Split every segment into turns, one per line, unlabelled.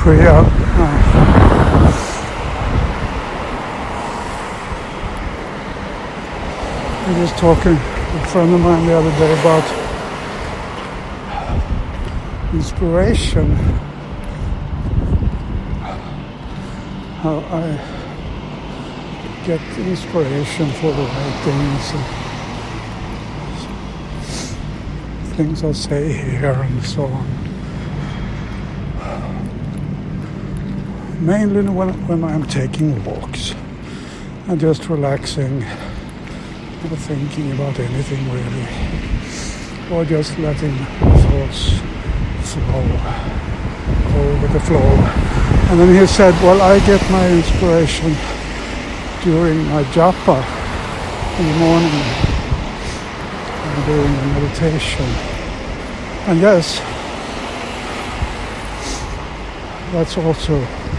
Priya. I was talking to a friend of mine the other day about inspiration. How I get inspiration for the writings and things I say here and so on. Mainly when I'm taking walks and just relaxing, not thinking about anything really, or just letting thoughts flow, go with the flow. And then he said, well, I get my inspiration during my japa in the morning. I'm doing a meditation. And yes, that's also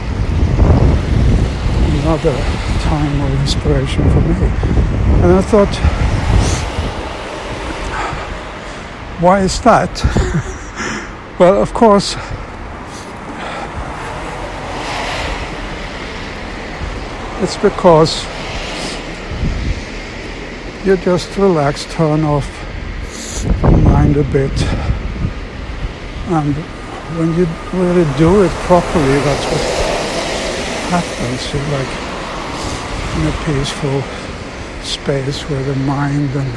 another time of inspiration for me. And I thought, why is that? Well, of course, it's because you just relax, turn off your mind a bit, and when you really do it properly, that's what happens. You're like in a peaceful space where the mind and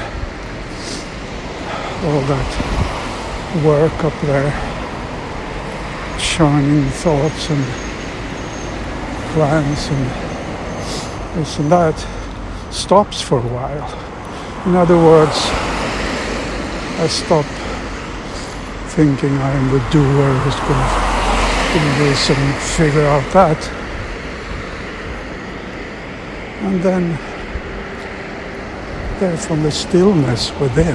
all that work up there, churning thoughts and plans and this and that, stops for a while. In other words, I stop thinking I am the doer who's going to do this and figure out that. And then there from the stillness within,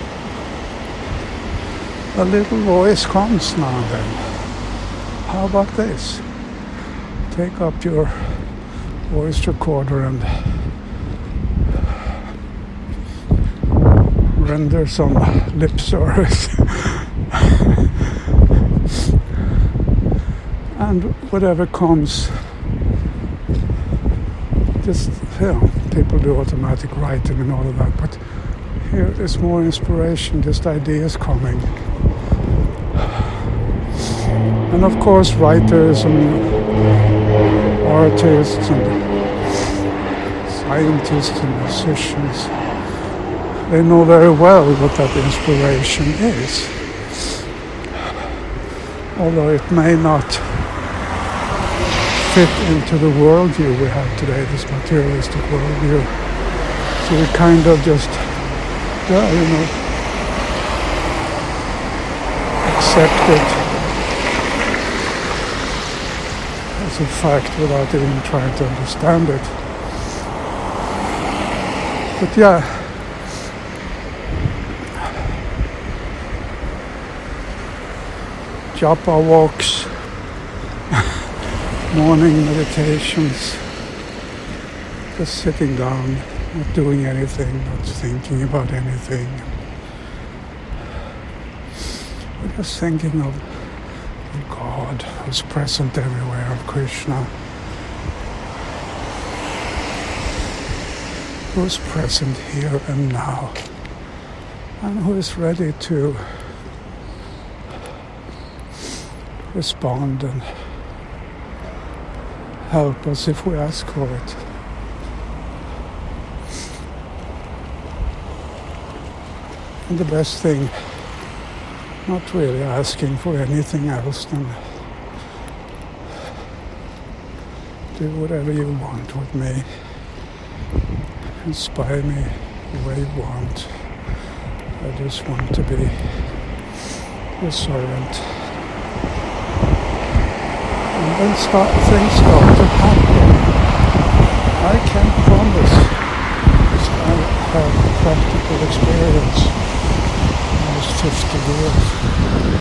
a little voice comes now and then. How about this? Take up your voice recorder and render some lip service. And whatever comes, just, people do automatic writing and all of that, but here is more inspiration, just ideas coming. And of course, writers and artists and scientists and musicians, they know very well what that inspiration is. Although it may not fit into the worldview we have today, this materialistic worldview. So we kind of just, accept it as a fact without even trying to understand it. But yeah, japa walks, morning meditations, just sitting down, not doing anything, not thinking about anything. We're just thinking of God, who's present everywhere, of Krishna, who's present here and now, and who is ready to respond and help us if we ask for it. And the best thing, not really asking for anything else than do whatever you want with me. Inspire me the way you want. I just want to be your servant. And then things start to happen. I can't promise, because I have practical experience almost 50 years.